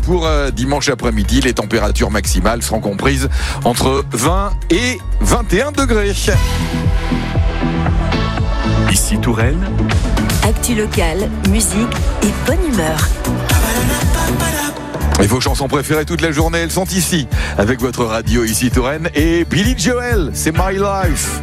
pour dimanche après-midi. Les températures maximales seront comprises entre 20 et 21 degrés. Ici Touraine. Actu locale, musique et bonne humeur. Et vos chansons préférées toute la journée, elles sont ici, avec votre radio Ici Touraine et Billy Joel, c'est My Life.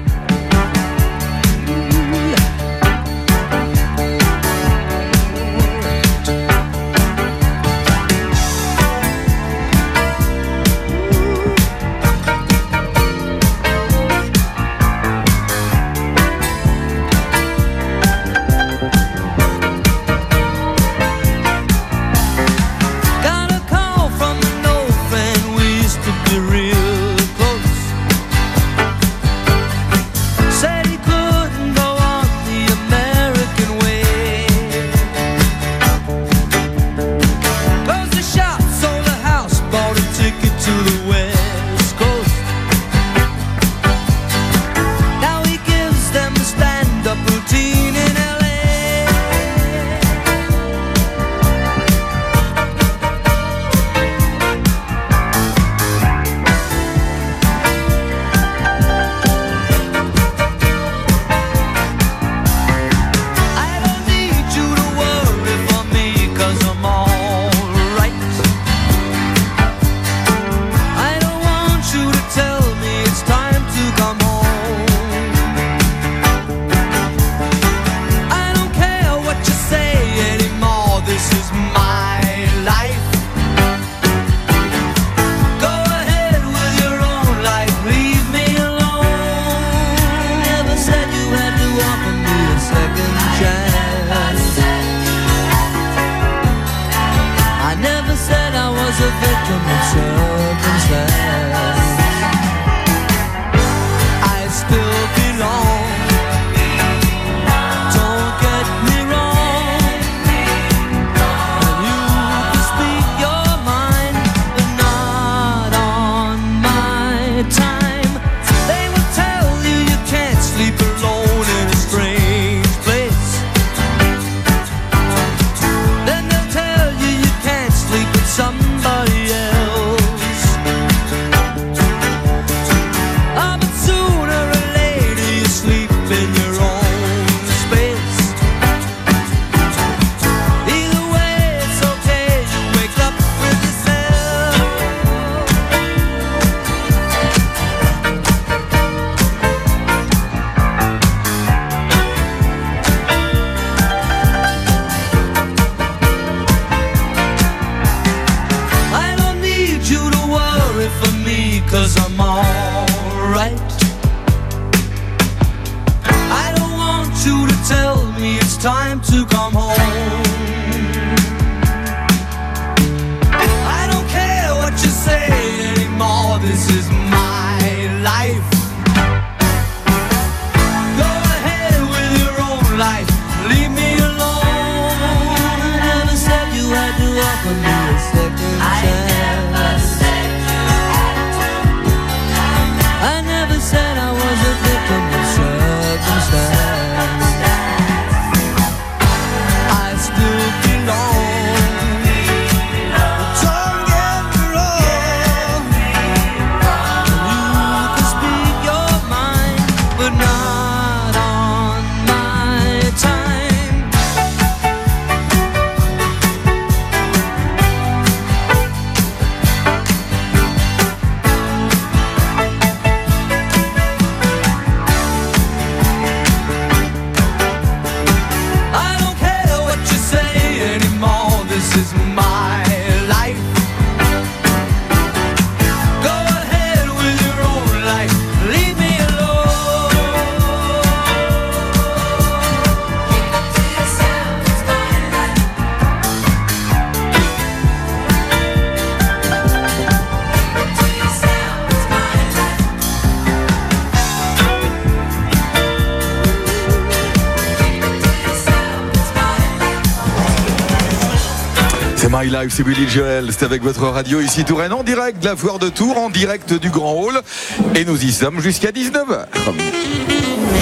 My Life, c'est Billy Joel, c'est avec votre radio Ici Touraine en direct de la foire de Tours, en direct du Grand Hall, et nous y sommes jusqu'à 19h.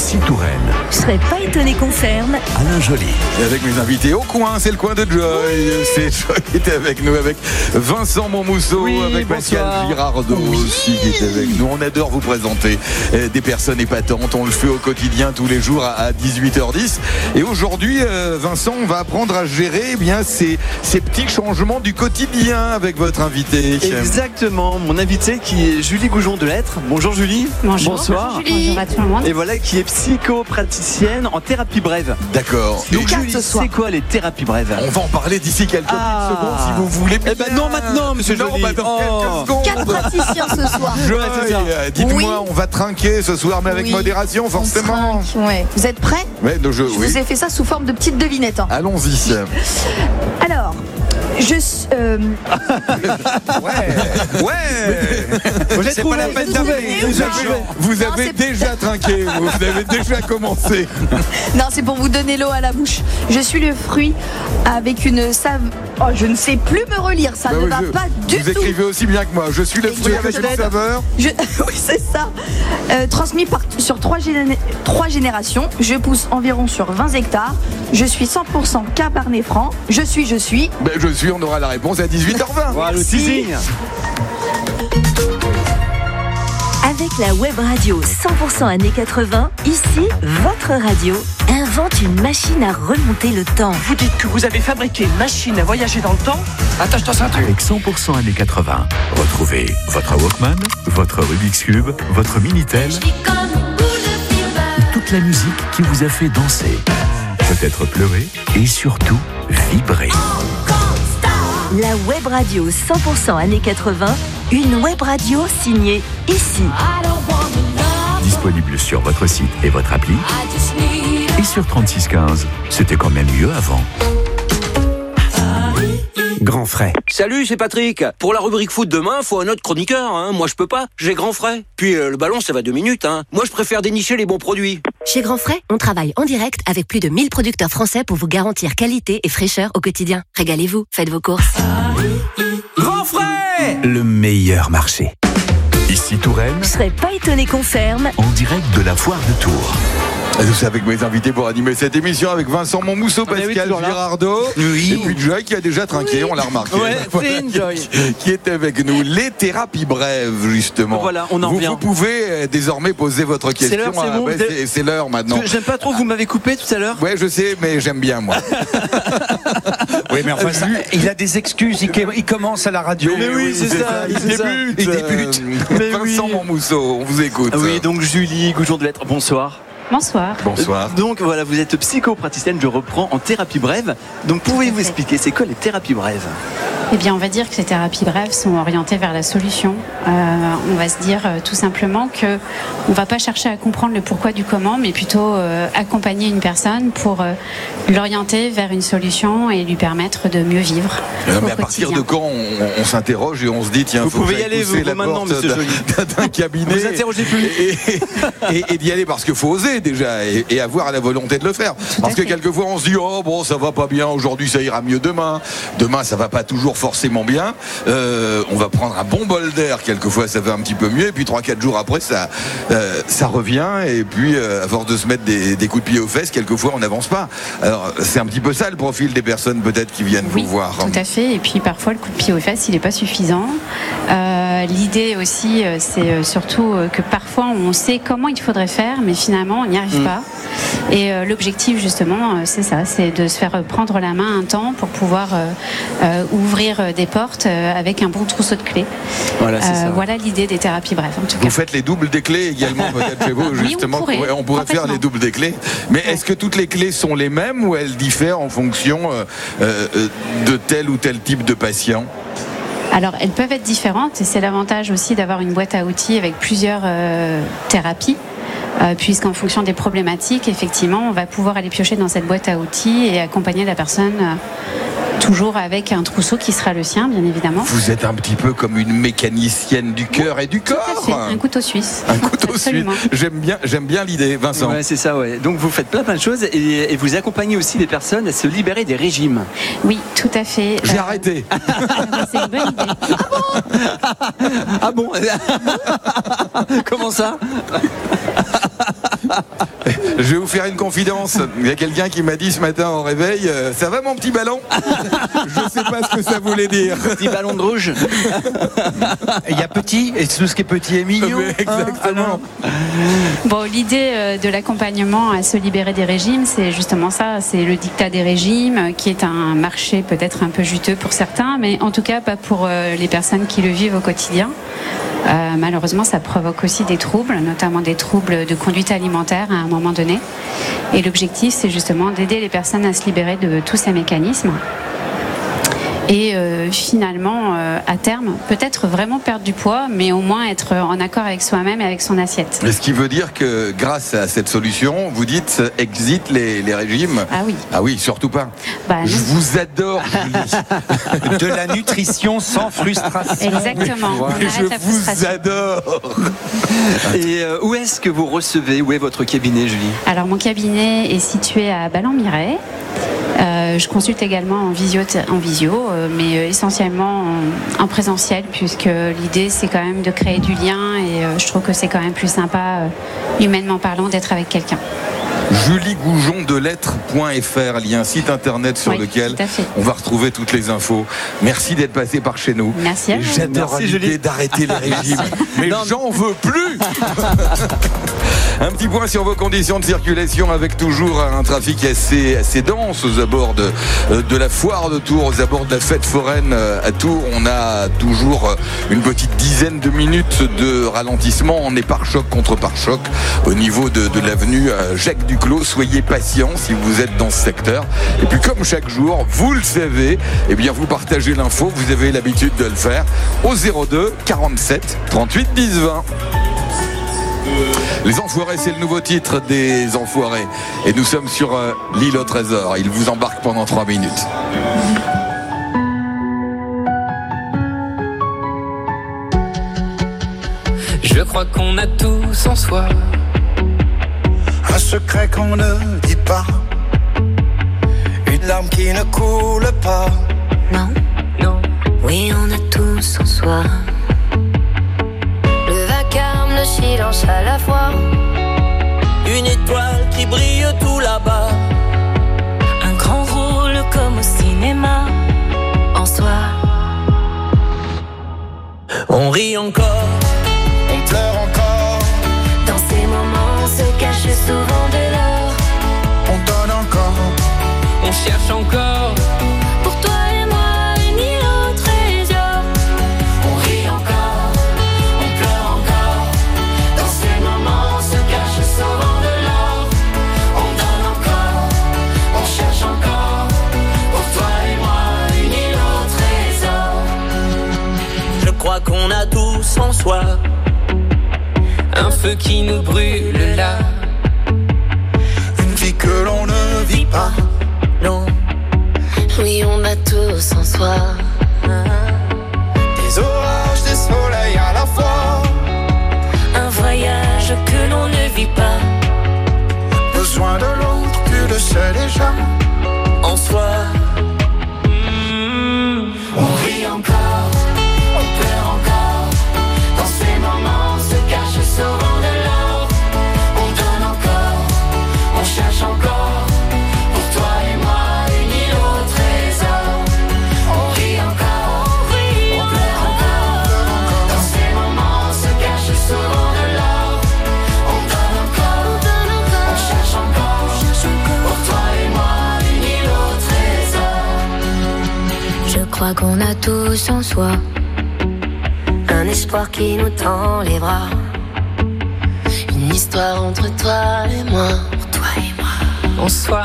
Ici Touraine. Je serais pas étonné qu'on ferme. Alain Joly. Et avec mes invités au coin, c'est le coin de Joy. C'est Joy qui était avec nous, avec Vincent Monmousseau, avec Pascal Girardot aussi qui est avec nous. On adore vous présenter des personnes épatantes. On le fait au quotidien tous les jours à 18h10. Et aujourd'hui, Vincent, on va apprendre à gérer ces petits changements du quotidien avec votre invité. Exactement, mon invité qui est Julie Goujon de Lettres. Bonjour Julie. Bonjour. Bonsoir. Bonjour Julie. Bonjour à tout le monde. Et voilà, qui est psychopraticienne en thérapie brève. D'accord. Donc Julie, c'est quoi les thérapies brèves? On va en parler d'ici quelques secondes si vous voulez. Eh ben non maintenant, monsieur Joly. Dans quelques secondes. 4 praticiens ce soir. Dites-moi, on va trinquer ce soir, mais avec modération, forcément. Ouais. Vous êtes prêts? Ouais, donc Je vous ai fait ça sous forme de petites devinettes. Allons-y. Alors, C'est pas la peine d'arriver. Vous avez déjà trinqué, vous avez déjà commencé. Non, c'est pour vous donner l'eau à la bouche. Je suis le fruit avec une saveur. Oh, je ne sais plus me relire, ça ne va pas du tout. Vous écrivez aussi bien que moi. Je suis le fruit avec une saveur. Oui, c'est ça. Transmis sur 3 générations. Je pousse environ sur 20 hectares. Je suis 100% cabernet franc. Je suis. On aura la réponse à 18h20. Voilà le teasing. Avec la web radio 100% années 80, ici, votre radio invente une machine à remonter le temps. Vous dites que vous avez fabriqué une machine à voyager dans le temps? Attache-toi ça un truc. Avec 100% années 80, retrouvez votre Walkman, votre Rubik's Cube, votre Minitel, toute la musique qui vous a fait danser, peut-être pleurer et surtout vibrer. La web radio 100% années 80, une web radio signée ici. Disponible sur votre site et votre appli. Et sur 3615, c'était quand même mieux avant. Grand frais. Salut, c'est Patrick. Pour la rubrique foot demain, faut un autre chroniqueur. Moi, je peux pas. J'ai Grand Frais. Puis le ballon, ça va 2 minutes. Moi, je préfère dénicher les bons produits. Chez Grand Frais, on travaille en direct avec plus de 1000 producteurs français pour vous garantir qualité et fraîcheur au quotidien. Régalez-vous, faites vos courses. Grand Frais! Le meilleur marché. Ici Touraine, Je serais pas étonné qu'on ferme. en direct de la foire de Tours. C'est avec mes invités pour animer cette émission avec Vincent Monmousseau, Pascal Girardot et puis Joy qui a déjà trinqué, on l'a remarqué. Ouais, c'est Joy. Qui est avec nous. Les thérapies brèves, justement. Voilà, on en revient. Vous pouvez désormais poser votre question. C'est l'heure, c'est bon. C'est l'heure maintenant. J'aime pas trop, vous m'avez coupé tout à l'heure. Ouais, je sais, mais j'aime bien, moi. Oui, mais enfin, il a des excuses, il commence à la radio. Mais oui, c'est ça. Il débute. Vincent Monmousseau, on vous écoute. Oui, donc Julie Goujon de Lettres, bonsoir. Bonsoir. Bonsoir. Donc voilà, vous êtes psychopraticienne, je reprends, en thérapie brève. Donc pouvez-vous expliquer, c'est quoi les thérapies brèves? Eh bien, on va dire que ces thérapies brèves sont orientées vers la solution. On va se dire tout simplement que on va pas chercher à comprendre le pourquoi du comment, mais plutôt accompagner une personne pour l'orienter vers une solution et lui permettre de mieux vivre. Mais à partir de quand on s'interroge et on se dit tiens, vous faut pouvez que y aller pousser vous la maintenant, porte monsieur Joly. d'un cabinet. Vous interrogez plus. Et d'y aller parce qu'il faut oser déjà et avoir la volonté de le faire. Parce que quelquefois on se dit oh bon ça va pas bien aujourd'hui, ça ira mieux demain. Demain ça va pas toujours forcément bien. On va prendre un bon bol d'air. Quelquefois ça va un petit peu mieux et puis 3-4 jours après ça revient et puis à force de se mettre des coups de pied aux fesses, quelquefois on n'avance pas. Alors c'est un petit peu ça le profil des personnes peut-être qui viennent vous voir. Tout à fait. Et puis parfois le coup de pied aux fesses il n'est pas suffisant. L'idée aussi c'est surtout que parfois on sait comment il faudrait faire mais finalement on n'y arrive pas. Et l'objectif justement c'est ça, c'est de se faire prendre la main un temps pour pouvoir ouvrir des portes avec un bon trousseau de clés. Voilà, c'est ça. Voilà l'idée des thérapies brèves en tout cas. Vous faites les doubles des clés également peut-être chez vous justement. Oui, on pourrait faire les doubles des clés. Mais est-ce que toutes les clés sont les mêmes ou elles diffèrent en fonction de tel ou tel type de patient? Alors, elles peuvent être différentes et c'est l'avantage aussi d'avoir une boîte à outils avec plusieurs thérapies. Puisqu'en fonction des problématiques, effectivement, on va pouvoir aller piocher dans cette boîte à outils et accompagner la personne toujours avec un trousseau qui sera le sien, bien évidemment. Vous êtes un petit peu comme une mécanicienne du cœur et du corps. Tout à fait, un couteau suisse. Un couteau suisse. J'aime bien l'idée, Vincent. Ouais, c'est ça, ouais. Donc vous faites plein de choses et vous accompagnez aussi les personnes à se libérer des régimes. Oui, tout à fait. J'ai arrêté. C'est une bonne idée. Ah bon? Comment ça? Je vais vous faire une confidence. Il y a quelqu'un qui m'a dit ce matin au réveil, ça va mon petit ballon? Je ne sais pas ce que ça voulait dire. Petit ballon de rouge. Il y a petit, et tout ce qui est petit est mignon. Exactement. Bon, l'idée de l'accompagnement à se libérer des régimes, c'est justement ça, c'est le diktat des régimes, qui est un marché peut-être un peu juteux pour certains, mais en tout cas pas pour les personnes qui le vivent au quotidien. Malheureusement, ça provoque aussi des troubles, notamment des troubles de conduite alimentaire à un moment donné. Et l'objectif, c'est justement d'aider les personnes à se libérer de tous ces mécanismes. Et finalement, à terme, peut-être vraiment perdre du poids, mais au moins être en accord avec soi-même et avec son assiette. Ce qui veut dire que grâce à cette solution, vous dites exit les régimes. Ah oui. Ah oui, surtout pas. Je vous adore, Julie. De la nutrition sans frustration. Exactement. Je vous adore. Et où est-ce que vous recevez? Où est votre cabinet, Julie? Alors, mon cabinet est situé à Ballon-Miret. Je consulte également en visio, mais essentiellement en présentiel, puisque l'idée c'est quand même de créer du lien et je trouve que c'est quand même plus sympa, humainement parlant, d'être avec quelqu'un. juliegoujondelettres.fr, il y a un site internet sur lequel on va retrouver toutes les infos. Merci d'être passé par chez nous. Merci à vous. J'adore l'idée d'arrêter les régimes, mais j'en veux plus. Un petit point sur vos conditions de circulation, avec toujours un trafic assez dense aux abords de la foire de Tours, aux abords de la fête foraine à Tours. On a toujours une petite dizaine de minutes de ralentissement. On est pare-choc contre pare-choc au niveau de l'avenue Jacques Duclos. Soyez patients si vous êtes dans ce secteur. Et puis comme chaque jour, vous le savez, eh bien vous partagez l'info, vous avez l'habitude de le faire au 02 47 38 10 20. Les Enfoirés, c'est le nouveau titre des Enfoirés. Et nous sommes sur l'île au trésor. Il vous embarque pendant 3 minutes. Je crois qu'on a tous en soi un secret qu'on ne dit pas, une larme qui ne coule pas. Non, non. Oui, on a tous en soi le vacarme, le silence à la fois, une étoile qui brille tout là-bas, un grand rôle comme au cinéma. En soi, on rit encore, on pleure encore. Dans ces moments se cache souvent de l'or. On donne encore, on cherche encore. Pour toi et moi, une île au trésor. On rit encore, on pleure encore. Dans ces moments se cache souvent de l'or. On donne encore, on cherche encore. Pour toi et moi, une île au trésor. Je crois qu'on a tous en soi un feu qui nous brûle là, une vie que l'on ne vit pas. Non, oui, on a tous en soi des orages, des soleils à la fois, un voyage que l'on ne vit pas. Besoin de l'autre, tu le sais déjà. En soi, on rit encore, on pleure encore. Dans ces moments se cache souvent de l'or. on donne encore, on cherche encore. Pour toi et moi, une île au trésor. On rit encore, on pleure encore. Dans ces moments se cache souvent de l'or. On donne encore, on cherche encore. Pour toi et moi, une île au trésor. Je crois qu'on a tous en soi un espoir qui nous tend les bras, une histoire entre toi et moi. Pour toi et moi, En soi,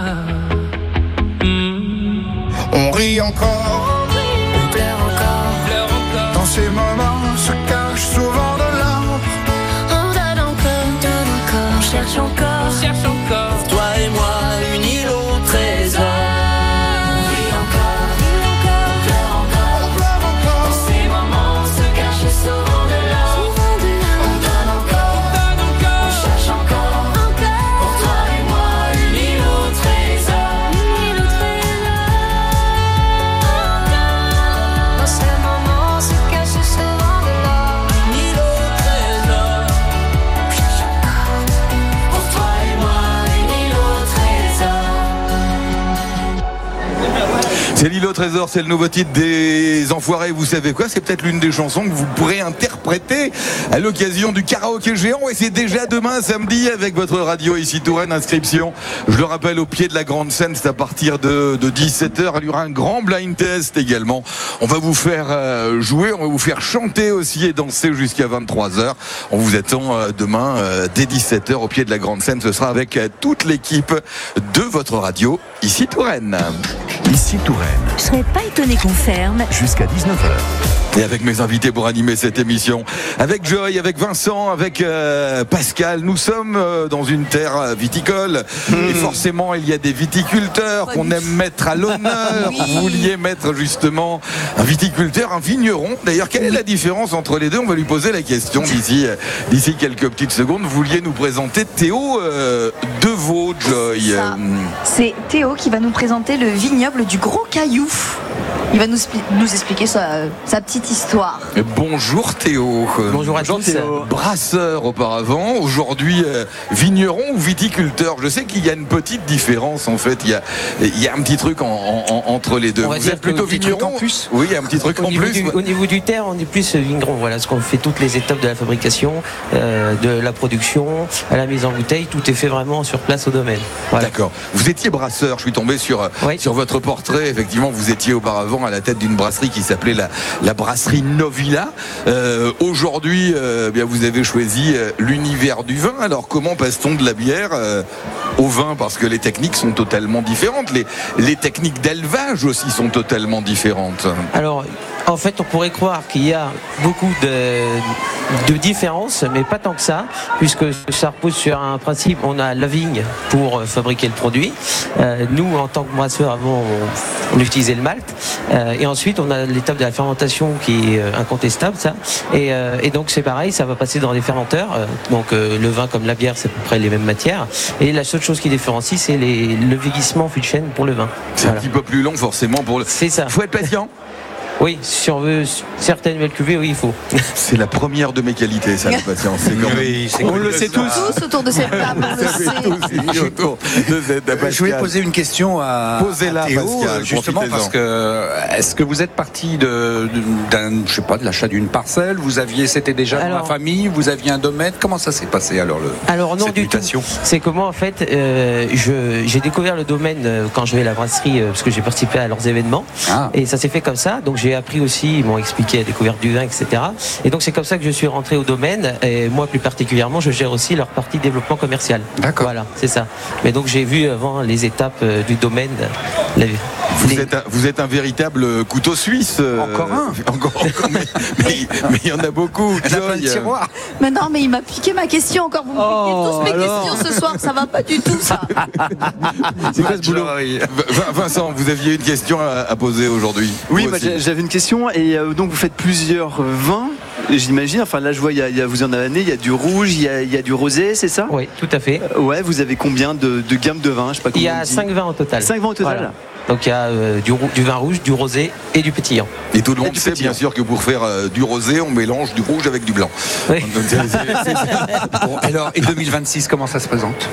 On rit encore, on pleure encore. dans ces moments se cache souvent de l'or. On donne encore, on cherche encore. on cherche encore. Pour toi et moi, une île au trésor. On rit encore, on pleure encore. Dans ces moments se cache souvent de l'or. On donne encore, on cherche encore. Pour toi et moi, une île au trésor. Une île au trésor. C'est l'île au trésor, c'est le nouveau titre des Enfoirés. Vous savez quoi? C'est peut-être l'une des chansons que vous pourrez interpréter à l'occasion du karaoké géant. Et c'est déjà demain, samedi, avec votre radio ici Touraine. Inscription, je le rappelle, au pied de la grande scène. C'est à partir de 17h. Il y aura un grand blind test également. On va vous faire jouer, on va vous faire chanter aussi et danser jusqu'à 23h. On vous attend demain dès 17h au pied de la grande scène. Ce sera avec toute l'équipe de votre radio ici Touraine. Ici Touraine. Je serais pas étonné qu'on ferme. Jusqu'à 19h. Et avec mes invités pour animer cette émission, avec Joy, avec Vincent, avec Pascal, nous sommes dans une terre viticole. Et forcément, il y a des viticulteurs qu'on aime mettre à l'honneur. Oui. Vous vouliez mettre justement un viticulteur, un vigneron. D'ailleurs, quelle est la différence entre les deux? On va lui poser la question d'ici quelques petites secondes. Vous vouliez nous présenter Théo Devaux, Joy. Ça. C'est Théo qui va nous présenter le vignoble du Gros Caillou. Il va nous expliquer sa petite histoire. Bonjour Théo. Bonjour à tous. Théo. Brasseur auparavant, aujourd'hui vigneron ou viticulteur. Je sais qu'il y a une petite différence en fait. Il y a un petit truc entre les deux. On va Vous dire êtes plutôt un petit vigneron truc en plus. Oui, un petit truc en plus. Au niveau du terre, on est plus vigneron. Voilà, parce qu'on fait toutes les étapes de la fabrication, de la production, à la mise en bouteille. Tout est fait vraiment sur place au domaine. Voilà. D'accord. Vous étiez brasseur. Je suis tombé sur votre portrait. Effectivement, vous étiez auparavant à la tête d'une brasserie qui s'appelait la brasserie Novilla. Aujourd'hui, bien vous avez choisi l'univers du vin. Alors comment passe-t-on de la bière au vin? Parce que les techniques sont totalement différentes. Les techniques d'élevage aussi sont totalement différentes. Alors, en fait, on pourrait croire qu'il y a beaucoup de différences, mais pas tant que ça, puisque ça repose sur un principe. On a la vigne pour fabriquer le produit. Nous, en tant que brasseurs, avant, on utilisait le malt. Et ensuite, on a l'étape de la fermentation qui est incontestable, ça. Et donc, c'est pareil, ça va passer dans des fermenteurs. Donc, le vin comme la bière, c'est à peu près les mêmes matières. Et la seule chose qui différencie, c'est le vieillissement fût de chêne pour le vin. C'est un petit peu plus long, forcément. C'est ça. Faut être patient. Oui, si on veut certaines nouvelles cuvées, oui, il faut. C'est la première de mes qualités, ça, la patience. On le sait tous. Tous autour de cette table, on le sait. Je voulais poser une question à Théo, Pascal, justement parce que est-ce que vous êtes parti de l'achat d'une parcelle? C'était déjà dans la famille? Vous aviez un domaine? Comment ça s'est passé alors non du tout. C'est que moi en fait, j'ai découvert le domaine quand je vais à la brasserie parce que j'ai participé à leurs événements et ça s'est fait comme ça. Donc j'ai appris aussi, ils m'ont expliqué la découverte du vin, etc. Et donc c'est comme ça que je suis rentré au domaine. Et moi plus particulièrement, je gère aussi leur partie développement commercial. D'accord. Voilà, c'est ça. Mais donc j'ai vu avant les étapes du domaine. Vous êtes un véritable couteau suisse. Encore un. Mais il y en a beaucoup. Mais non, mais il m'a piqué ma question encore. Vous me piquez tous mes questions ce soir. Ça va pas du tout, ça. C'est quoi ce boulot? Vincent, vous aviez une question à poser aujourd'hui? Oui, j'avais une question. Et donc vous faites plusieurs vins, j'imagine. Enfin là, je vois, vous en avez, il y a du rouge, il y a du rosé, c'est ça? Oui, tout à fait. Ouais, vous avez combien de gammes de vins? Je sais pas. Il y a 5 vins au total. 5 vins au total. Voilà. Donc il y a du vin rouge, du rosé et du pétillant. Et tout le monde sait bien sûr que pour faire du rosé, on mélange du rouge avec du blanc. Oui. Bon, alors, et 2026, comment ça se présente?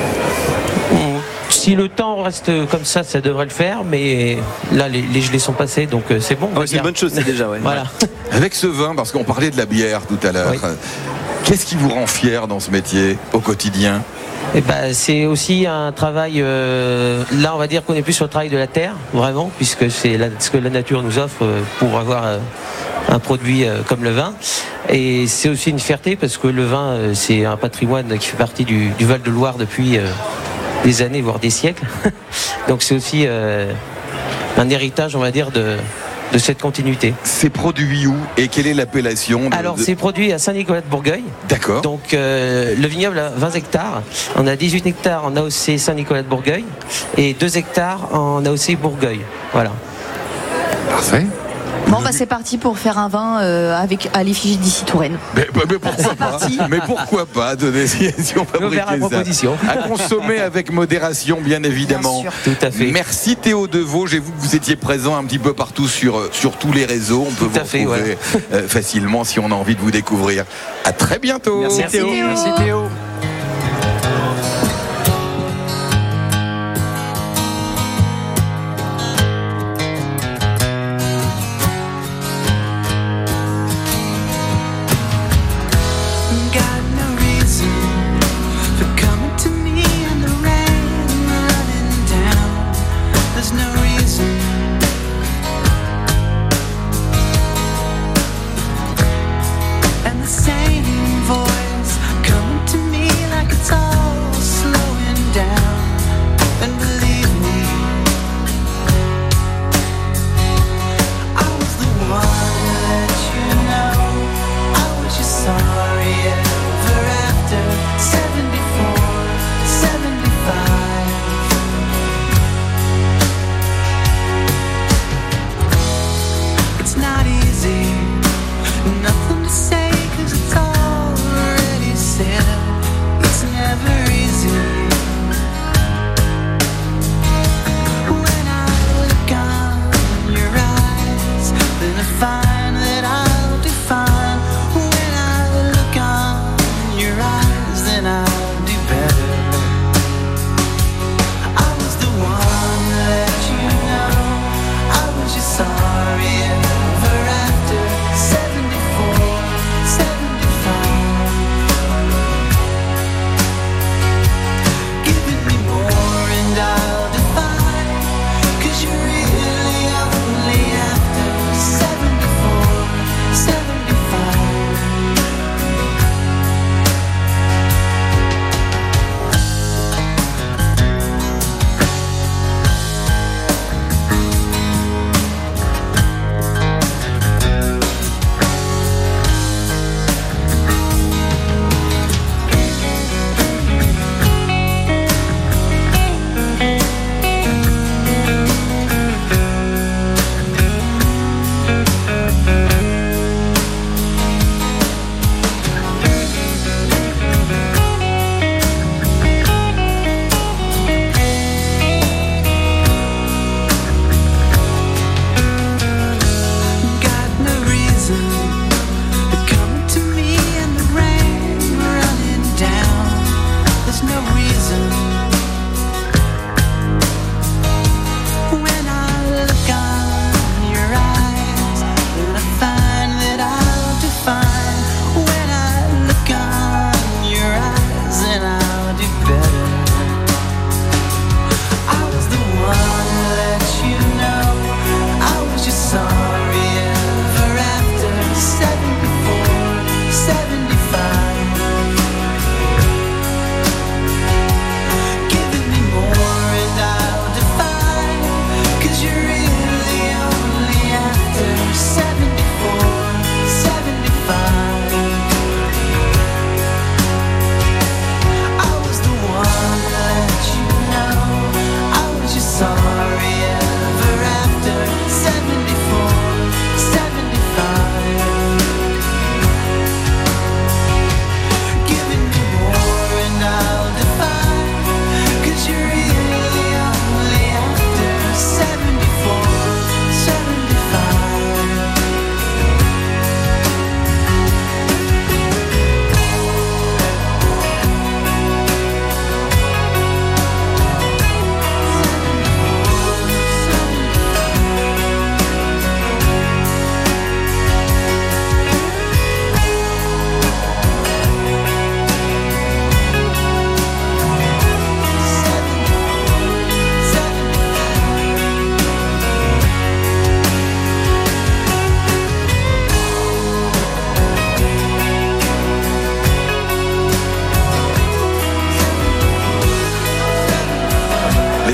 Si le temps reste comme ça devrait le faire, mais là les gelées sont passées, donc c'est bon. C'est une bonne chose, c'est déjà, ouais. Voilà. Avec ce vin, parce qu'on parlait de la bière tout à l'heure, qu'est-ce qui vous rend fier dans ce métier au quotidien? C'est aussi un travail, là on va dire qu'on est plus sur le travail de la terre, vraiment, puisque c'est ce que la nature nous offre pour avoir un produit comme le vin. Et c'est aussi une fierté parce que le vin, c'est un patrimoine qui fait partie du Val-de-Loire depuis des années, voire des siècles. Donc c'est aussi un héritage, on va dire, de cette continuité. C'est produit où et quelle est l'appellation Alors c'est produit à Saint-Nicolas-de-Bourgueil. D'accord. Donc le vignoble a 20 hectares. On a 18 hectares en AOC Saint-Nicolas-de-Bourgueil et 2 hectares en AOC Bourgueil. Voilà. Parfait. Bon, c'est parti pour faire un vin à l'effigie d'ici Touraine. Mais pourquoi pas? Mais pourquoi pas? Donnez si on fabriquait ça. Proposition. À consommer avec modération, bien évidemment. Bien sûr. Tout à fait. Merci Théo Devaux. J'ai vu que vous étiez présent un petit peu partout sur tous les réseaux. On peut vous retrouver facilement si on a envie de vous découvrir. À très bientôt. Merci Théo. Merci Théo.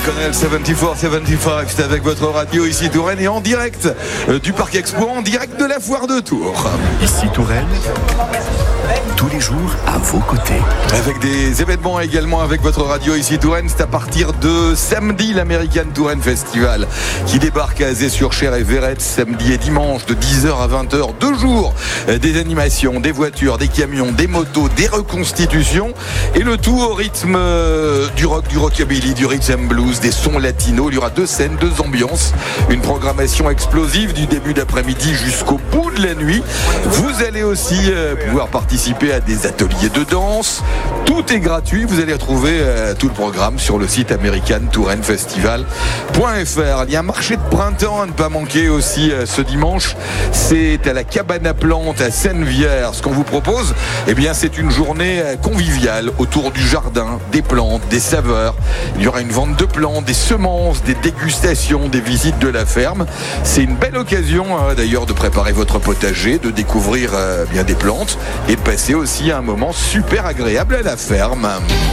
Connell 74-75, c'est avec votre radio ici Touraine et en direct du Parc Expo, en direct de la foire de Tours. Ici Touraine, tous les jours à vos côtés. Avec des événements également avec votre radio ici Touraine, c'est à partir de samedi l'American Touraine Festival qui débarque à Azé-sur-Cher et Verrette samedi et dimanche de 10h à 20h, 2 jours, des animations, des voitures, des camions, des motos, des reconstitutions et le tout au rythme du rock, du rockabilly, du rhythm blues, des sons latinos. Il y aura 2 scènes, 2 ambiances, une programmation explosive du début d'après-midi jusqu'au bout de la nuit. Vous allez aussi pouvoir participer à des ateliers de danse. Tout est gratuit. Vous allez retrouver tout le programme sur le site americantouranefestival.fr. Il y a un marché de printemps à ne pas manquer aussi ce dimanche. C'est à la Cabane à Plantes à Sennevières. Ce qu'on vous propose, eh bien, c'est une journée conviviale autour du jardin, des plantes, des saveurs. Il y aura une vente de plantes, des semences, des dégustations, des visites de la ferme. C'est une belle occasion d'ailleurs de préparer votre potager, de découvrir bien des plantes et de passer aussi un moment super agréable à la ferme.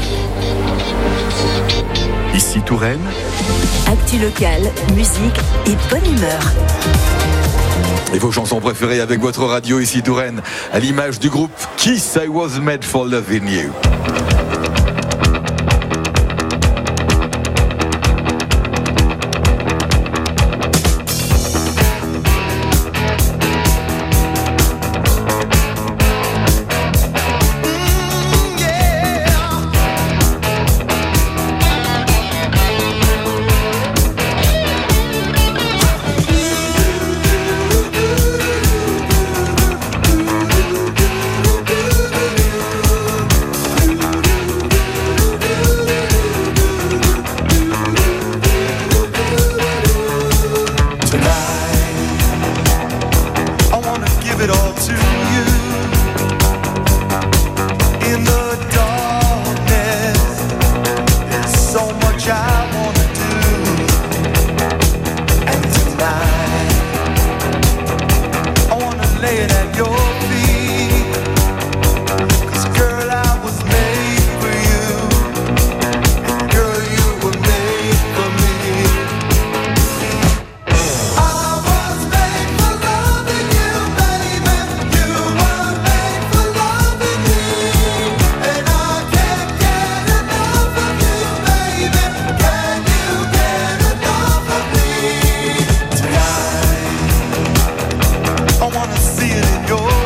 Ici Touraine, Actu local, musique et bonne humeur. Et vos chansons préférées avec votre radio ici Touraine, à l'image du groupe Kiss, I Was Made for Loving You. I wanna see it in your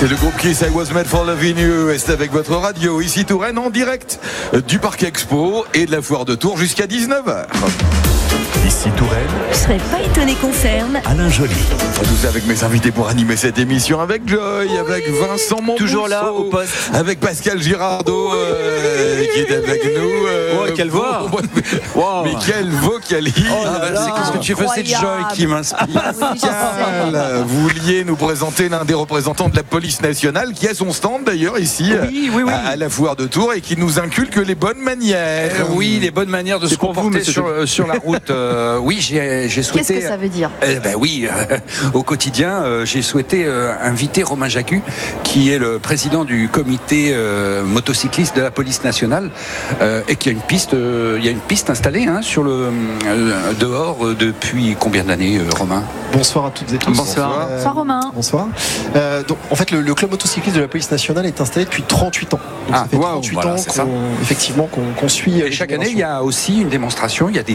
C'est le groupe Kiss, I Was Made for Loving You. Et c'est avec votre radio, ici Touraine, en direct du Parc Expo et de la Foire de Tours jusqu'à 19h. Ici Touraine. Je serais pas étonné qu'on ferme. Alain Joly. Tout ça avec mes invités pour animer cette émission, avec Joy, avec Vincent Montbousseau, toujours là au poste, avec Pascal Girardot qui est avec nous. Quelle voix Mais quelle vocalise. Qu'est-ce que tu fais, c'est Joy qui m'inspire. Pascal, vous vouliez nous présenter l'un des représentants de la police nationale qui a son stand d'ailleurs ici à la Foire de Tours et qui nous inculque les bonnes manières. Oui, les bonnes manières de se comporter sur la route. Oui, j'ai souhaité. Qu'est-ce que ça veut dire? Au quotidien, j'ai souhaité inviter Romain Jacu, qui est le président du comité motocycliste de la police nationale, et qui a une piste. Il y a une piste installée sur le dehors depuis combien d'années, Romain? Bonsoir à toutes et tous. Bonsoir. Bonsoir Romain. Bonsoir. Donc, en fait, le club motocycliste de la police nationale est installé depuis 38 ans. Donc, ça fait 38 ans qu'on suit. Et chaque année, il y a aussi une démonstration. Il y a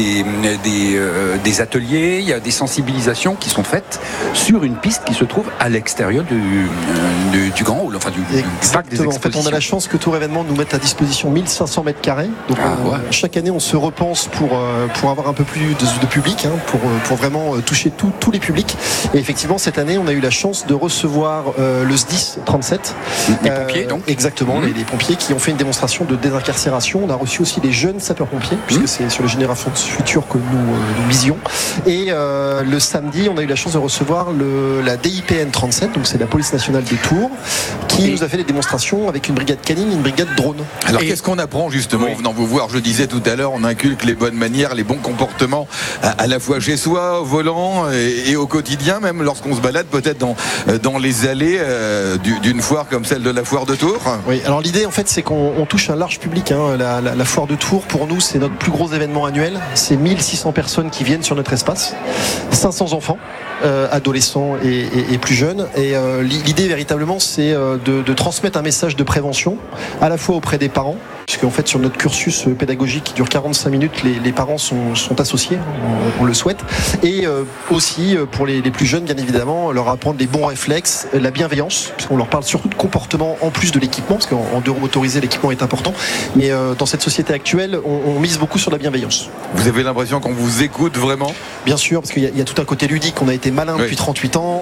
des ateliers, il y a des sensibilisations qui sont faites sur une piste qui se trouve à l'extérieur du grand hall, enfin du parc des expositions. En fait, on a la chance que Tour Événement nous mette à disposition 1500 mètres carrés. Donc, chaque année, on se repense pour avoir un peu plus de public, pour vraiment toucher tous les publics. Et effectivement, cette année, on a eu la chance de recevoir le SDIS 37. Les pompiers, donc. Exactement, les pompiers qui ont fait une démonstration de désincarcération. On a reçu aussi les jeunes sapeurs-pompiers, puisque c'est sur les générations futures que nous visions. Et le samedi, on a eu la chance de recevoir la DIPN 37, donc c'est la police nationale de Tours, qui nous a fait des démonstrations avec une brigade canine et une brigade drone. Alors qu'est-ce qu'on apprend justement en venant vous voir? Je disais tout à l'heure, on inculque les bonnes manières, les bons comportements à la fois chez soi, au volant et au quotidien, même lorsqu'on se balade peut-être dans les allées d'une foire comme celle de la Foire de Tours. Oui, alors l'idée en fait c'est qu'on touche un large public. La Foire de Tours, pour nous, c'est notre plus gros événement annuel. C'est 1600 personnes qui viennent sur notre espace, 500 enfants, adolescents et plus jeunes. Et l'idée véritablement, c'est de transmettre un message de prévention à la fois auprès des parents, puisque en fait sur notre cursus pédagogique qui dure 45 minutes, les parents sont associés, on le souhaite, et aussi pour les plus jeunes, bien évidemment, leur apprendre les bons réflexes, la bienveillance, puisqu'on leur parle surtout de comportement en plus de l'équipement, parce qu'en deux roues motorisées, l'équipement est important, mais dans cette société actuelle, on mise beaucoup sur la bienveillance. Vous avez l'impression qu'on vous écoute vraiment? Bien sûr, parce qu'il y a tout un côté ludique. On a été malin depuis 38 ans.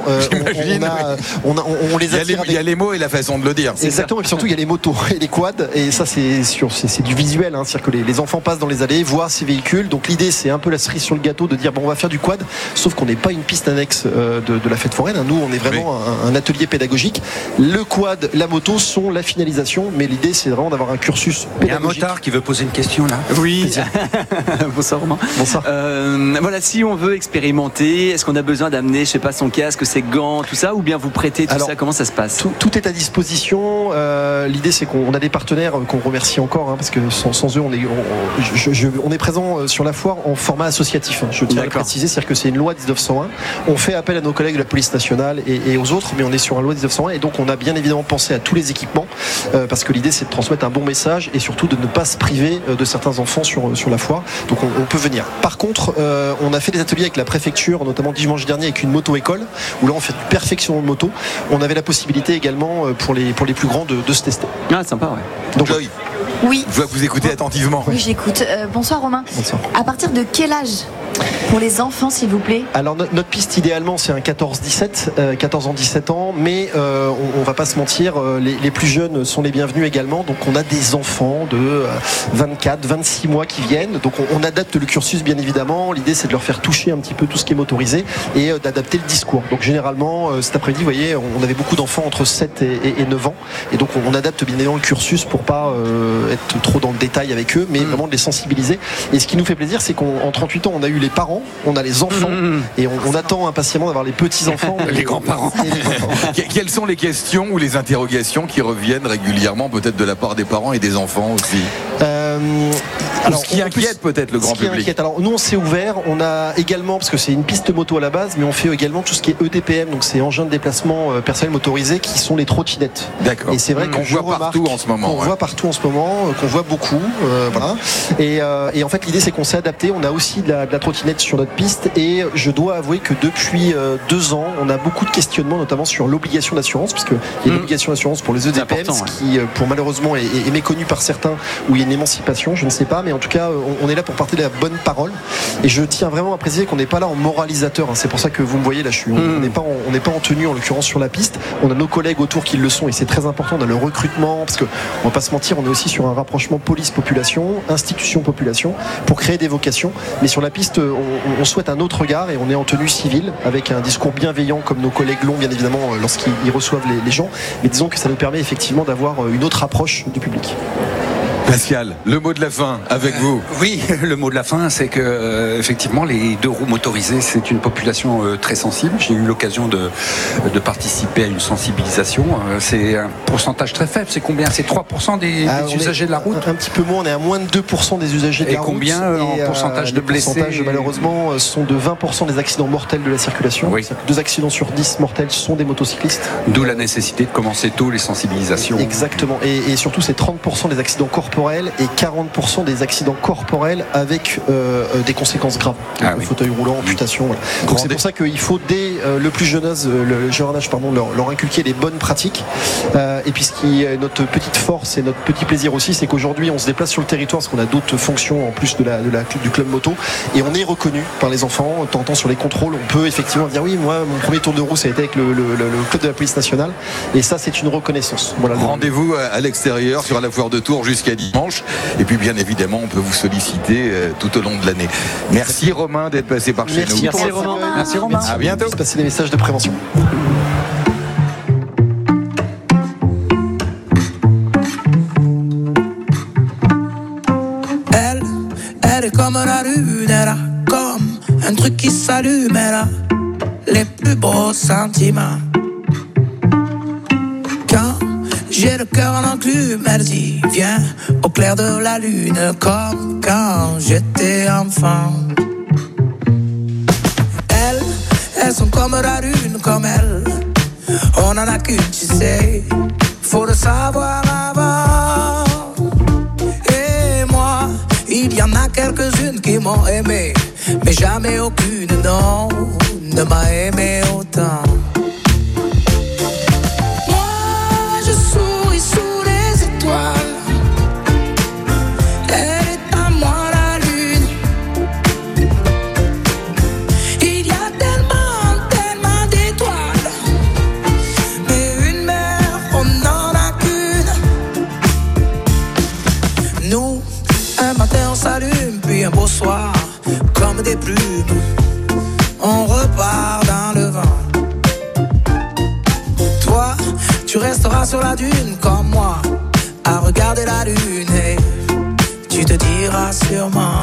On les attire. Il y a les mots et la façon de le dire. Exactement, et puis surtout il y a les motos et les quads, et ça c'est du visuel, c'est-à-dire que les enfants passent dans les allées, voient ces véhicules. Donc l'idée, c'est un peu la cerise sur le gâteau de dire on va faire du quad, sauf qu'on n'est pas une piste annexe de la fête foraine. Nous, on est vraiment un atelier pédagogique. Le quad, la moto sont la finalisation, mais l'idée, c'est vraiment d'avoir un cursus pédagogique. Il y a un motard qui veut poser une question là. Oui. Bonsoir Romain. Bonsoir. Voilà, si on veut expérimenter, est-ce qu'on a besoin d'amener, je sais pas, son casque, ses gants, tout ça, ou bien vous prêtez tout ça? Comment ça se passe? Tout est à disposition. L'idée, c'est qu'on a des partenaires qu'on remercie encore, parce que sans eux, on est présent sur la foire en format associatif. Je tiens à le préciser, c'est-à-dire que c'est une loi 1901. On fait appel à nos collègues de la police nationale et aux autres, mais on est sur une loi 1901, et donc on a bien évidemment pensé à tous les équipements, parce que l'idée, c'est de transmettre un bon message et surtout de ne pas se priver de certains enfants sur la foire. Donc on peut venir. Par contre, on a fait des ateliers avec la préfecture, notamment dimanche dernier avec une moto-école, où là on fait du perfection de moto. On avait la possibilité également pour les plus grands de se tester. Ah, sympa, ouais. Donc oui. Je vois que vous écoutez attentivement. Oui, j'écoute. Bonsoir Romain. Bonsoir. À partir de quel âge pour les enfants, s'il vous plaît? Alors notre piste idéalement c'est un 14-17, 14 ans, 17 ans, mais on va pas se mentir, les plus jeunes sont les bienvenus également. Donc on a des enfants de 24, 26 mois qui viennent. Donc on adapte le cursus bien évidemment. L'idée c'est de leur faire toucher un petit peu tout ce qui est motorisé et d'adapter le discours. Donc généralement cet après-midi, vous voyez, on avait beaucoup d'enfants entre 7 et 9 ans. Et donc on adapte bien évidemment le cursus pour pas être trop dans le détail avec eux, mais vraiment de les sensibiliser. Et ce qui nous fait plaisir, c'est qu'en 38 ans, on a eu les parents, on a les enfants, et on attend impatiemment d'avoir les petits-enfants. Les grands-parents. Quelles sont les questions ou les interrogations qui reviennent régulièrement, peut-être de la part des parents et des enfants aussi? Alors, ce qui inquiète peut-être le grand public. Alors nous on s'est ouvert, on a également, parce que c'est une piste moto à la base, mais on fait également tout ce qui est EDPM, donc c'est engins de déplacement personnel motorisé, qui sont les trottinettes. D'accord. Et c'est vrai qu'on voit partout en ce moment. On voit partout en ce moment, qu'on voit beaucoup, voilà. Et en fait l'idée c'est qu'on s'est adapté. On a aussi de la trottinette trottinettes sur notre piste et je dois avouer que depuis 2 ans, on a beaucoup de questionnements, notamment sur l'obligation d'assurance, parce qu'il y a une obligation d'assurance pour les EDPM, ce qui, pour malheureusement, est méconnu par certains, où il y a une émancipation, je ne sais pas, mais en tout cas, on est là pour porter la bonne parole. Et je tiens vraiment à préciser qu'on n'est pas là en moralisateur. C'est pour ça que vous me voyez là, on n'est pas en tenue, en l'occurrence sur la piste. On a nos collègues autour qui le sont, et c'est très important dans le recrutement, parce que on va pas se mentir, on est aussi sur un rapprochement police-population, institution-population, pour créer des vocations. Mais sur la piste, on souhaite un autre regard et on est en tenue civile, avec un discours bienveillant comme nos collègues l'ont bien évidemment lorsqu'ils reçoivent les gens. Mais disons que ça nous permet effectivement d'avoir une autre approche du public. Pascal, le mot de la fin avec vous. Oui, le mot de la fin, c'est que effectivement, les 2 roues motorisées, c'est une population très sensible. J'ai eu l'occasion de participer à une sensibilisation. C'est un pourcentage très faible. C'est combien? C'est 3% des usagers de la route? Un petit peu moins. On est à moins de 2% des usagers de la route. Et combien en pourcentage de blessés? Les pourcentages, malheureusement, sont de 20% des accidents mortels de la circulation. Oui. 2 accidents sur 10 mortels sont des motocyclistes. D'où la nécessité de commencer tôt les sensibilisations. Exactement. Et surtout, c'est 30% des accidents corporels et 40% des accidents corporels avec des conséquences graves. Fauteuil roulant, amputation. Voilà. Donc c'est pour ça qu'il faut dès le plus jeune âge, leur inculquer les bonnes pratiques. Et puis ce qui est notre petite force et notre petit plaisir aussi, c'est qu'aujourd'hui on se déplace sur le territoire parce qu'on a d'autres fonctions en plus du club moto, et on est reconnu par les enfants. De temps en temps sur les contrôles, on peut effectivement dire oui, moi mon premier tour de roue ça a été avec le club de la police nationale, et ça c'est une reconnaissance. Voilà. Rendez-vous à l'extérieur sur la foire de Tours jusqu'à dimanche, et puis bien évidemment on peut vous solliciter tout au long de l'année. Merci Romain d'être passé par chez nous. Merci Romain. Merci Romain. À bientôt. Passer des messages de prévention. Elle est comme la lune, elle a comme un truc qui s'allume, elle a les plus beaux sentiments. Quand j'ai le cœur en enclume, elle dit viens au clair de la lune, comme quand j'étais enfant. Elles sont comme la lune, comme elle, on en a qu'une, tu sais, faut le savoir avant. Et moi, il y en a quelques-unes qui m'ont aimé, mais jamais aucune, non, ne m'a aimé autant. Moi, je souris sous les étoiles. Elle est à moi la lune. Il y a tellement d'étoiles, mais une mère, on n'en a qu'une. Nous, un matin on s'allume, puis un beau soir, comme des plumes, on repart dans le vent. Toi, tu resteras sur la dune comme moi, à regarder la lune, et tu te diras sûrement.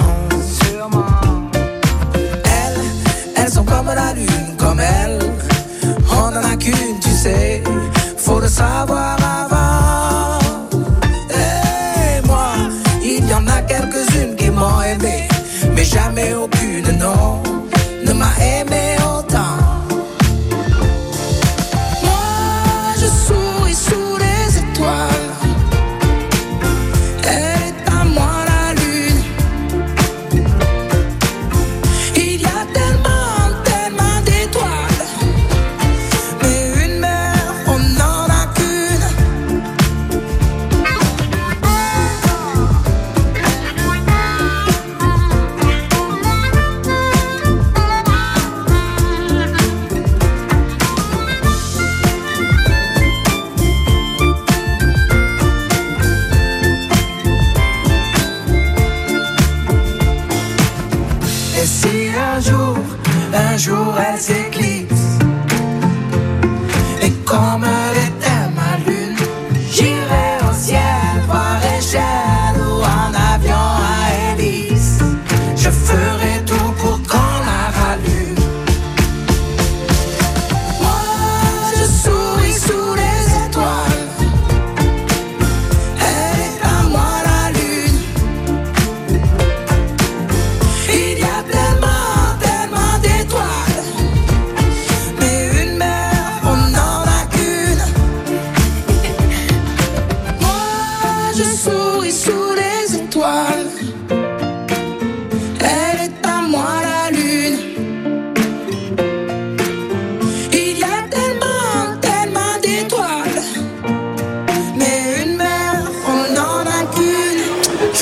Elles sont comme la lune, comme elle, on en a qu'une, tu sais, faut le savoir avant. Et moi, il y en a quelques-unes qui m'ont aimé, mais jamais aucune, non, ne m'a aimé autant. Moi, je souris sous les étoiles. Elle est à moi la lune. Il y a tellement d'étoiles, mais une mère, on n'en a qu'une. Et si un jour elle s'éclipse, et comme elle était ma lune, j'irai au ciel voir échelle ou en avion à hélice. Je ferai tout pour qu'on la rallume. Moi, je souris sous les étoiles. Elle est à moi la lune. Il y a tellement d'étoiles,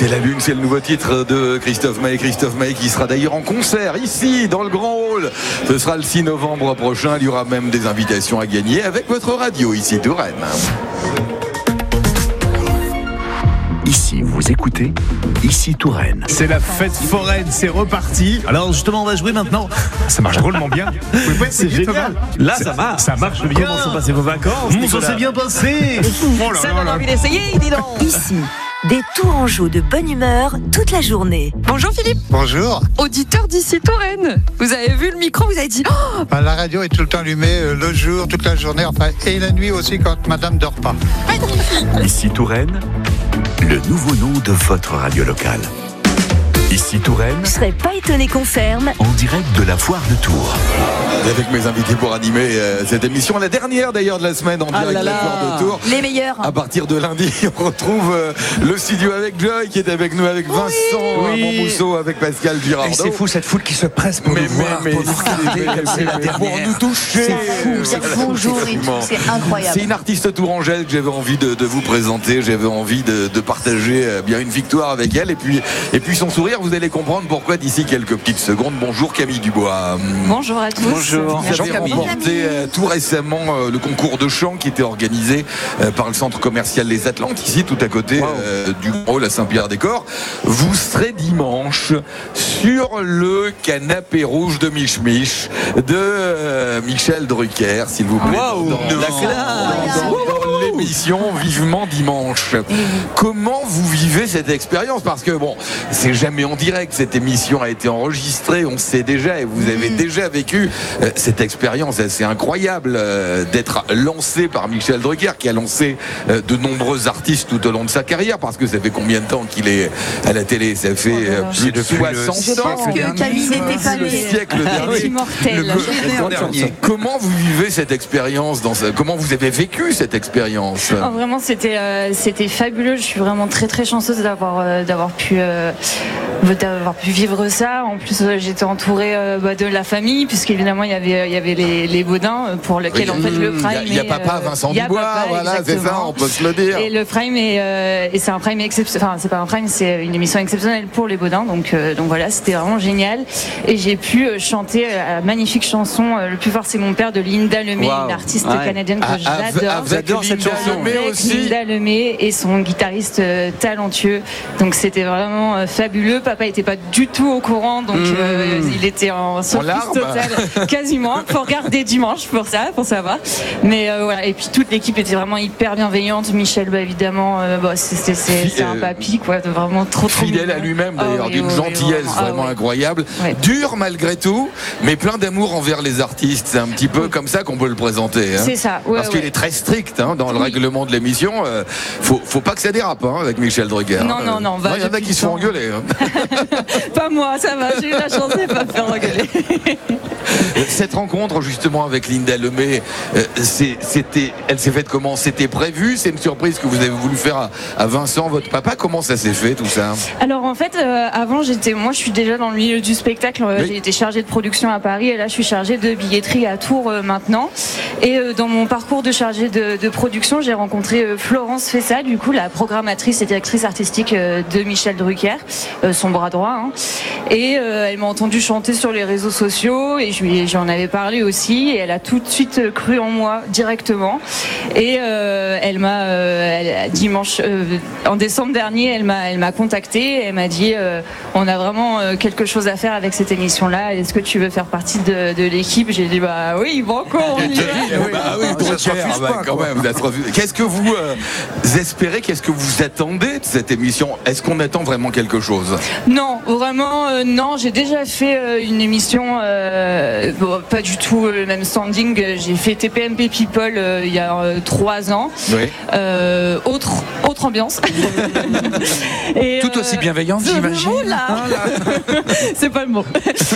Viser la Lune, c'est le nouveau titre de Christophe Maé. Christophe Maé qui sera d'ailleurs en concert ici, dans le Grand Hall. Ce sera le 6 novembre prochain. Il y aura même des invitations à gagner avec votre radio ici, Touraine. Ici, vous écoutez, ici Touraine. C'est la fête foraine, c'est reparti. Alors justement, on va jouer maintenant. Ça marche drôlement bien. C'est génial. Là, ça marche. Ça marche bien. Comment sont passées vos vacances? Ça s'est bien passé. Oh là Ça là donne là. envie d'essayer, dis donc. Ici, des Tourangeaux de bonne humeur toute la journée. Bonjour Philippe. Bonjour. Auditeur d'ici Touraine. Vous avez vu le micro, vous avez dit oh Enfin, la radio est tout le temps allumée, le jour, toute la journée, enfin, et la nuit aussi quand madame dort pas. Ici Touraine, le nouveau nom de votre radio locale. Ici Touraine, Je serais pas étonné qu'on ferme. en direct de la foire de Tours. Avec mes invités pour animer cette émission, la dernière d'ailleurs de la semaine en direct de la foire de Tours. Les meilleurs. À partir de lundi, on retrouve le studio avec Joy qui est avec nous, avec Vincent Montmousseau, avec Pascal Girardot. Et c'est fou cette foule qui se presse pour nous voir, pour nous regarder comme c'est la dernière. Pour nous toucher. C'est fou, bonjour et tout, c'est incroyable. C'est une artiste tourangelle que j'avais envie de vous présenter. J'avais envie de partager bien une victoire avec elle. Et puis son sourire, vous allez comprendre pourquoi d'ici quelques petites secondes. Bonjour Camille Dubois. Bonjour à tous. Vous avez remporté tout récemment le concours de chant qui était organisé par le centre commercial Les Atlantes, ici tout à côté du Grand Hall à Saint-Pierre-des-Corps. Vous serez dimanche sur le canapé rouge de Mich Mich de Michel Drucker, s'il vous plaît. Dans l'émission Vivement Dimanche. Comment vous vivez cette expérience? Parce que bon, c'est jamais en direct, cette émission a été enregistrée, on sait déjà, et vous avez déjà vécu cette expérience assez incroyable d'être lancé par Michel Drucker, qui a lancé de nombreux artistes tout au long de sa carrière, parce que ça fait combien de temps qu'il est à la télé? Ça fait plus de 60 ans. Je pense que Camille n'était pas le siècle dernier. Immortel. Comment vous vivez cette expérience comment vous avez vécu cette expérience? Oh, vraiment, c'était fabuleux. Je suis vraiment très très chanceuse d'avoir pu vivre ça. En plus, j'étais entourée de la famille, puisqu'évidemment il y avait les Baudins pour lesquels en fait le Prime. Il y a papa Vincent Dubois, voilà, c'est ça, on peut se le dire. Et le Prime et c'est un Prime exceptionnel. Enfin, c'est pas un Prime, c'est une émission exceptionnelle pour les Baudins. Donc voilà, c'était vraiment génial. Et j'ai pu chanter la magnifique chanson Le plus fort c'est mon père de Linda Lemay, une artiste canadienne que j'adore. J'adore cette chanson. Linda Lemay et son guitariste talentueux. Donc c'était vraiment fabuleux. Papa était pas du tout au courant, donc il était en surprise totale, quasiment. Faut regarder dimanche pour savoir. Mais voilà. Et puis toute l'équipe était vraiment hyper bienveillante. Michel, évidemment, c'est un papy, quoi, vraiment trop fidèle mignon. à lui-même d'ailleurs, d'une gentillesse vraiment incroyable. Dur malgré tout, mais plein d'amour envers les artistes. C'est un petit peu comme ça qu'on peut le présenter. C'est ça. Parce qu'il est très strict dans le règlement de l'émission. Faut pas que ça dérape avec Michel Drucker. Non. Il y en a qui se font engueuler. Pas moi, ça va. J'ai eu la chance de pas me faire engueuler. Cette rencontre justement avec Linda Lemay, elle s'est faite comment? C'était prévu? C'est une surprise que vous avez voulu faire à Vincent, votre papa? Comment ça s'est fait tout ça? Alors en fait, avant moi je suis déjà dans le milieu du spectacle. J'ai été chargée de production à Paris et là je suis chargée de billetterie à Tours maintenant. Et dans mon parcours de chargée de production, j'ai rencontré Florence Fessa, du coup la programmatrice et directrice artistique de Michel Drucker, son bras droit. Et elle m'a entendu chanter sur les réseaux sociaux et j'en avais parlé aussi. Et elle a tout de suite cru en moi directement. Et elle m'a dimanche, en décembre dernier, elle m'a contactée. Elle m'a dit on a vraiment quelque chose à faire avec cette émission-là. Est-ce que tu veux faire partie de l'équipe? J'ai dit bah oui, banco, on y va. Quand même. Qu'est-ce que vous espérez? Qu'est-ce que vous attendez de cette émission? Est-ce qu'on attend vraiment quelque chose? Non, vraiment non. J'ai déjà fait une émission, pas du tout le même standing. J'ai fait TPMP People il y a 3 ans. Oui. Autre ambiance. Et, tout aussi bienveillante, j'imagine. C'est pas le mot.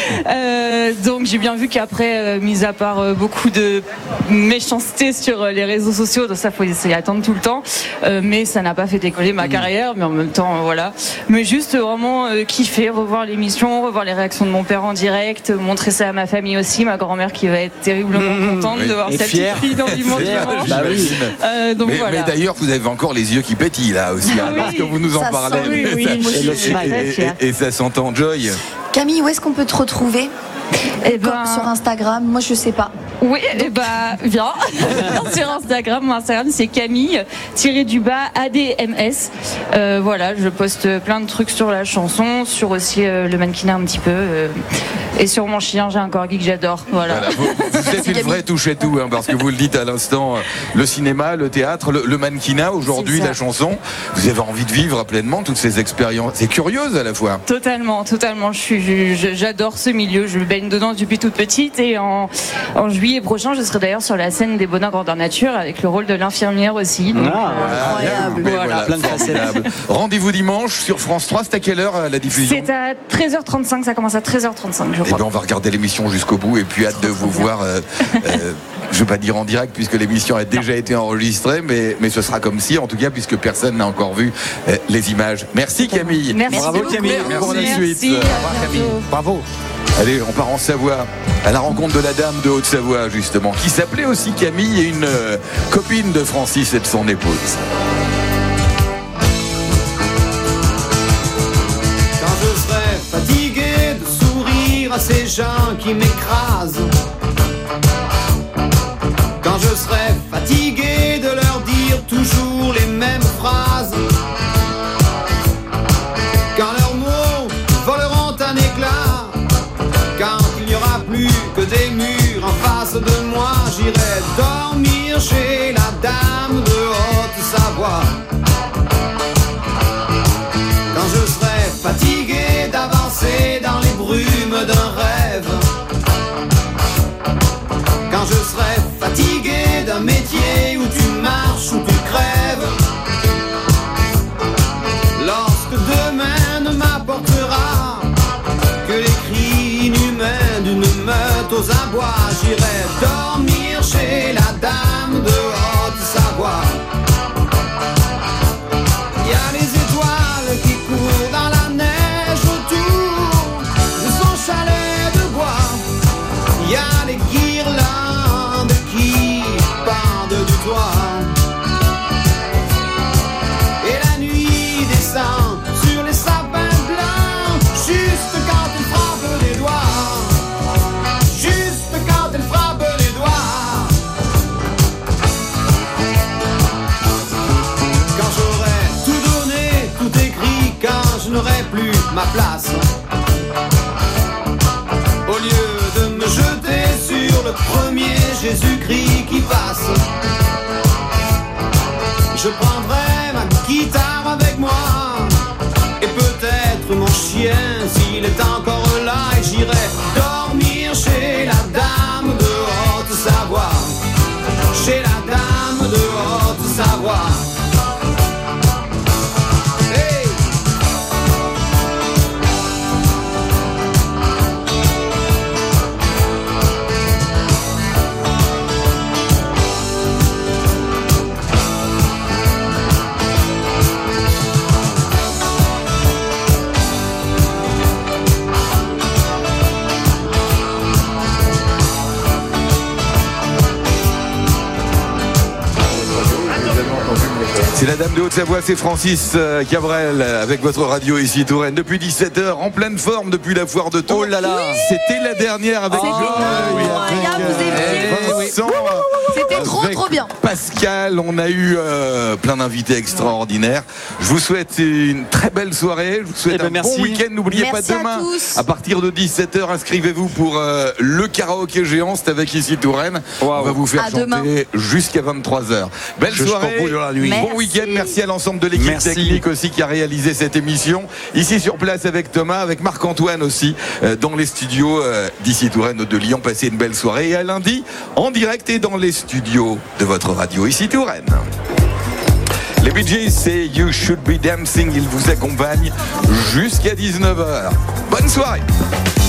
Donc j'ai bien vu qu'après, mis à part beaucoup de méchanceté sur les réseaux sociaux, donc ça faut essayer d'attendre tout le temps, mais ça n'a pas fait décoller ma carrière, mais en même temps voilà. Mais juste vraiment kiffer, revoir l'émission, revoir les réactions de mon père en direct, montrer ça à ma famille. famille aussi, ma grand-mère qui va être terriblement contente de voir sa petite fille dans du dimanche. Donc mais voilà. d'ailleurs, vous avez encore les yeux qui pétillent là aussi, hein, lorsque vous nous en Ça parlez. sent, Et ça s'entend, Joy. Camille, où est-ce qu'on peut te retrouver sur Instagram? Moi, je sais pas. Oui, viens sur Instagram. Mon Instagram, c'est Camille-ADMS. Voilà, je poste plein de trucs sur la chanson, sur aussi le mannequinat un petit peu, et sur mon chien, j'ai un corgi que j'adore. Voilà. Vous êtes une vraie touche à tout, hein, parce que vous le dites à l'instant, le cinéma, le théâtre, le mannequinat, aujourd'hui la chanson. Vous avez envie de vivre pleinement toutes ces expériences. C'est curieuse à la fois. Totalement. J'adore ce milieu. Je baigne dedans depuis toute petite, et en juillet prochain, je serai d'ailleurs sur la scène des Bonheurs Grandeur Nature avec le rôle de l'infirmière aussi. Donc, incroyable. Voilà, plein de facettes. Rendez-vous dimanche sur France 3. C'est à quelle heure la diffusion? C'est à 13h35. Ça commence à 13h35, je crois. On va regarder l'émission jusqu'au bout, et puis hâte de vous voir. Je ne vais pas dire en direct puisque l'émission a déjà été enregistrée, mais ce sera comme si, en tout cas, puisque personne n'a encore vu les images. Merci Camille. Merci. Bravo beaucoup. Camille. Pour la suite. Merci. Camille. Bravo. Allez, on part en Savoie, à la rencontre de la dame de Haute-Savoie, justement, qui s'appelait aussi Camille, et une copine de Francis et de son épouse. Quand je serai fatigué de sourire à ces gens qui m'écrasent, quand je serai fatigué de leur dire toujours les mêmes phrases, quand leurs mots voleront un éclat, quand il n'y aura plus que des murs en face de moi, j'irai dormir chez la dame de Haute-Savoie. Quand je serai fatigué d'avancer dans les brumes d'un rêve, quand je serai fatigué d'un métier où tu marches, où tu crèves, lorsque demain ne m'apportera que les cris inhumains d'une meute aux abois, j'irai dormir chez la dame de Haute-Savoie. Il y a les étoiles qui courent dans la neige autour de son chalet de bois. Il y a les guirlandes qui pendent du toit. Et la nuit descend sur les sapins blancs, juste quand elle frappe les doigts. Juste quand elle frappe les doigts. Quand j'aurai tout donné, tout écrit, quand je n'aurai plus ma place, au lieu de me jeter sur le premier Jésus-Christ qui passe, je prendrai ma guitare avec moi, et peut-être mon chien s'il est encore là, et j'irai dormir chez la dame de Haute-Savoie. Chez la dame de Haute-Savoie. Hey! C'est la dame de Haute-Savoie, c'est Francis Cabrel avec votre radio ici Touraine depuis 17h, en pleine forme depuis la foire de Tours. Oh là là. C'était la dernière avec Vincent. C'était trop bien. Pascal, on a eu plein d'invités extraordinaires. Je vous souhaite une très belle soirée. Je vous souhaite un bon week-end. N'oubliez pas demain, à partir de 17h, inscrivez-vous pour le karaoké géant. C'est avec ici Touraine. On va vous faire chanter jusqu'à 23h. Belle soirée. Bon week-end. Merci à l'ensemble de l'équipe technique aussi qui a réalisé cette émission. Ici sur place avec Thomas, avec Marc-Antoine aussi, dans les studios d'ici Touraine de Lyon. Passez une belle soirée. Et à lundi, en direct et dans les studios de votre radio ici Touraine. Les Bee Gees, c'est You Should Be Dancing. Ils vous accompagnent jusqu'à 19h. Bonne soirée.